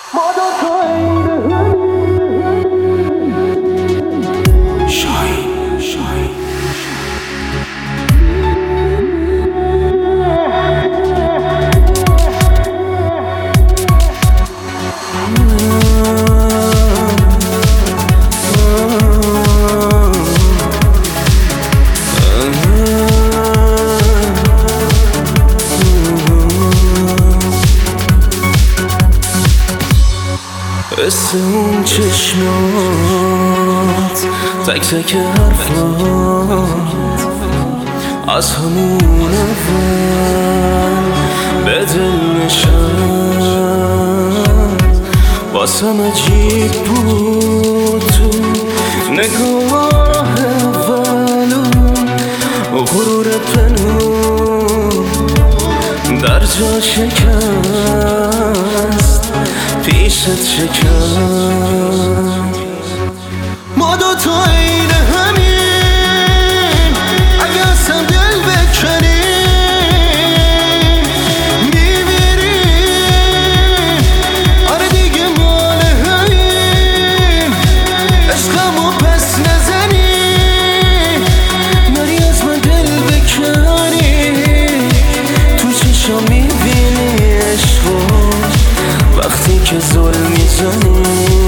قصه اون چشمات، تک تک حرفات از همون اول به دل نشست. واسم عجیب بود تو نگاه اولون و غرور پنون در جا شکست، پیشت شکست. ما دوتا عین همین، اگه اصلا دل بکنیم میمیریم. آره دیگه مال همین، عشقمو پس نزنی، نری از من دل بکنی. تو چشم میبینی عشقو وقتی که ظلم میزنی.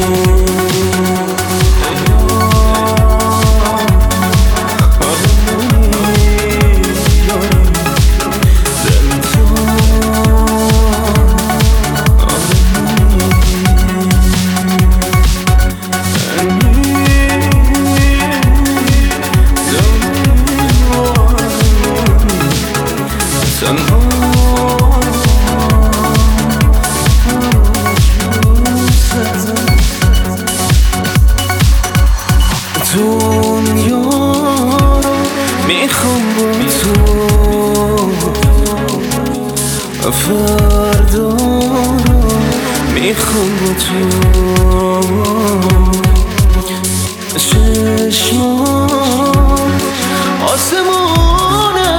دنیا رو میخوام با تو، فردا رو میخوام با تو. چشمان آسمونه،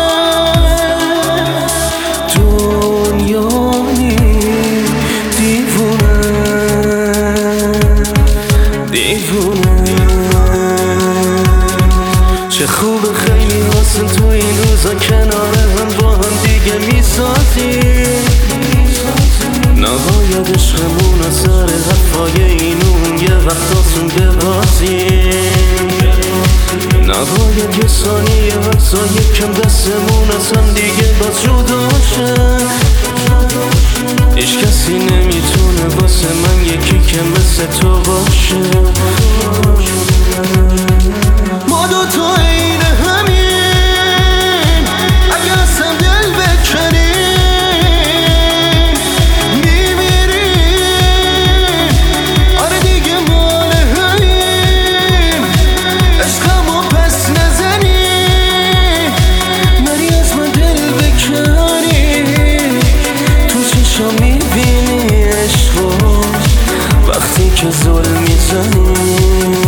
دنیا دیوونه دیوونه. چه خوبه خیلی واسه تو این روزا کنار هم با هم دیگه میسازیم. نباید عشقمون از سر حرفای اینون یه وقت آسون ببازیم. نباید یه ثانیه حتی یکم دستمون از هم دیگه باز جدا شه. هیچ کسی نمیتونه واسه من یکی که مثل تو باشه. ما دوتا عین همین، اگه اصلا دل بکنیم میمیریم. آره دیگه مال همین، عشقمو پس نزنی، نری از من دل بکنی. تو چشم میبینی عشقو وقتی که ظلم میزنی.